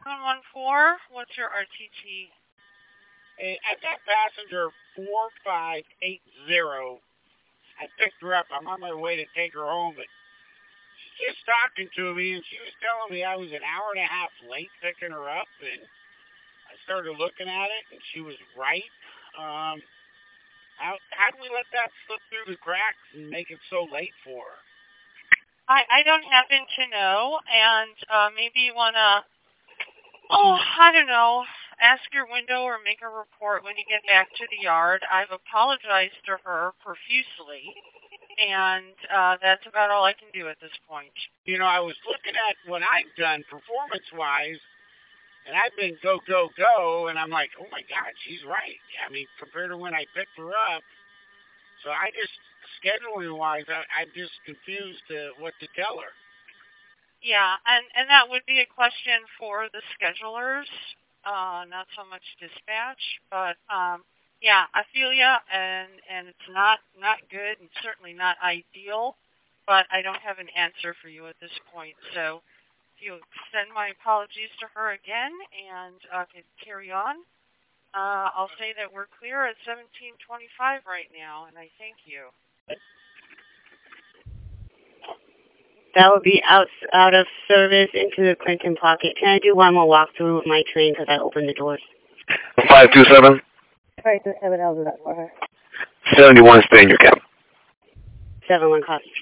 714, what's your RTT? Hey, I got passenger 4580. I picked her up. I'm on my way to take her home, but she's just talking to me, and she was telling me I was an hour and a half late picking her up, and I started looking at it, and she was right. Um, how do we let that slip through the cracks and make it so late for her? I don't happen to know, and maybe you want to, I don't know, ask your window or make a report when you get back to the yard. I've apologized to her profusely, and that's about all I can do at this point. I was looking at what I've done performance-wise, and I've been go, go, go, and I'm like, oh my God, she's right. I mean, compared to when I picked her up. So I just, scheduling-wise, I'm just confused what to tell her. Yeah, and that would be a question for the schedulers, not so much dispatch, but yeah, I feel ya, and it's not good and certainly not ideal, but I don't have an answer for you at this point. So if you extend my apologies to her again and can carry on, I'll say that we're clear at 1725 right now, and I thank you. That would be out of service into the Clinton pocket. Can I do one more walkthrough with my train because I opened the doors? 527. 527, I'll do that for her. 71, stay in your cab. 71 copy.